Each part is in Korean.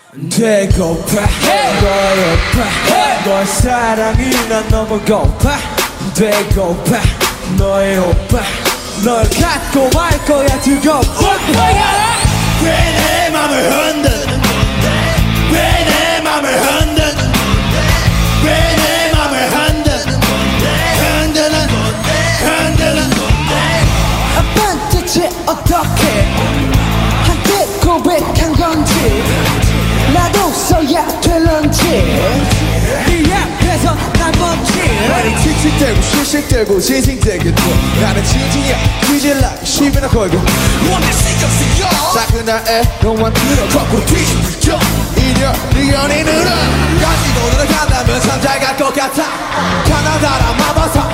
되고파 너의 오빠 너의 사랑이 난 너무 고파 되고파 너의 오빠 널 갖고 말 거야 두고 왜 내 맘을 흔드는 건데 왜 내 맘을 흔드는 건데 왜 내 맘을 흔드는 건데 흔드는 건데 아빤 대체 어떻게 한때 고백한 건지 나도 써야 될런지 네 앞에서 난 멈지 나는 틱틱대고 씩씩대고 싱싱대겠고 나는 진지야 뒤질라고 시비나 걸고 원래 신경 쓰여 작은 나의 너만 들어 거꾸로 뒤집죠 이녀 네 연인으로 가지고 들어간다면 참 잘 갈 것 같아 가나다라 마바사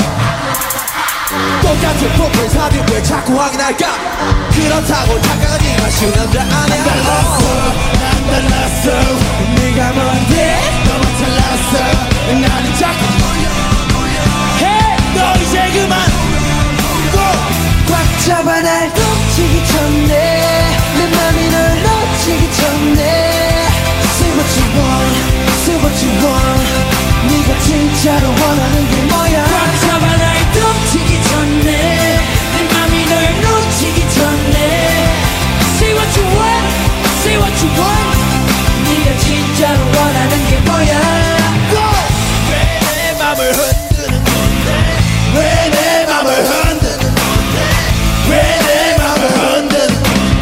똑같은 프로필 사진 왜 자꾸 확인할까 그렇다고 착각하지만 쉬운 남자 아니야 난 달랐어 네가 뭔데 너만 달랐어 나는 자꾸 Hey 너 이제 그만 꽉 잡아 날 놓치기 전에 내 맘이 널 놓치기 전에 Say what you want, say what you want 네가 진짜로 원하는 게 뭐야 꽉 잡아 날 놓치기 전에 내 맘이 널 놓치기 전에 Say what you want, say what you want 네가 진짜로 원하는 게 뭐야 왜 내 맘을 흔드는 건데 왜 내 맘을 흔드는 건데 왜 내 맘을 흔드는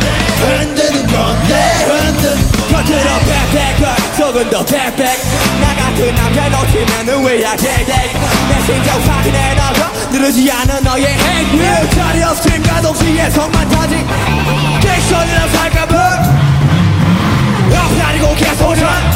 건데 겉으로 팩팩 속은 더 팩팩 나 같은 남자 놓치면은 왜 약해 내 심장 확인해 나가 누르지 않은 너의 행위 자리 없을까 동시에 성만 타지 객선이랑 살까봐 앞이 아니고 개소리만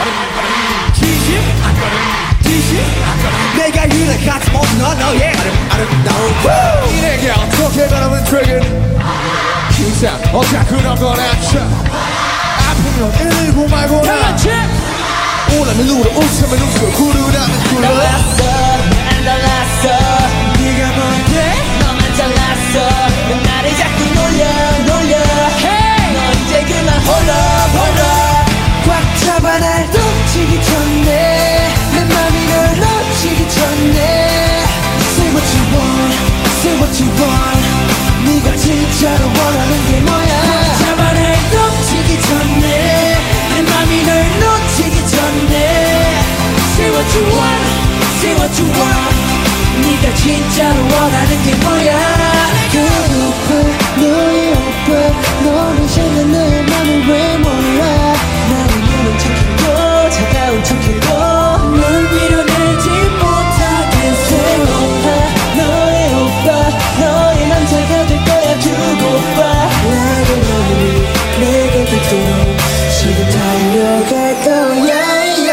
내가 유일한 같이 모든 너의 아름다운 이 내게 어떻게 바라본 트랙은 항상 어차구나 보내쳐 아프면 119 말고 나 오라면 울어 웃으면 웃어 구르라면 굴러 난 달랐어 네가 뭔데 너만 잘났어 나를 자꾸 놀려 너 이제 그만 홀러 꽉 잡아 날 놓치기 전에 내 맘이 널 놓치기 전에 Say what you want, say what you want 네가 진짜로 원하는 게 뭐야 꽉 잡아 날 놓치기 전에 내 맘이 널 놓치기 전에 Say what you want, say what you want 네가 진짜로 원하는 게 뭐야 배고파 너의 오빠 너를 향한 내 맘을 왜 몰라 나를 모른 척해도 차가운 척해도 널 밀어내지 못하겠어 배고파 너의 오빠 너의 남자가 될 거야 두고 봐 나도 너를 내게 뵙도록 지금 달려갈 거야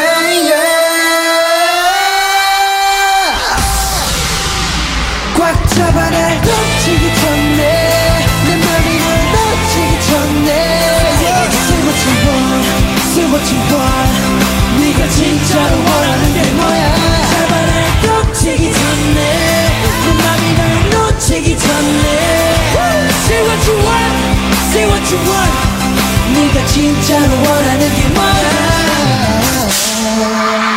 꽉 잡아 날 놓치기 전에 내 맘이 널 놓치기 전에 Say what you want, say what you want 네가 진짜로 원하는 게 뭐야 잡아 날 놓치기 전에 내 맘이 널 놓치기 전에 Say what you want, say what you want 네가 진짜로 원하는 게 뭐야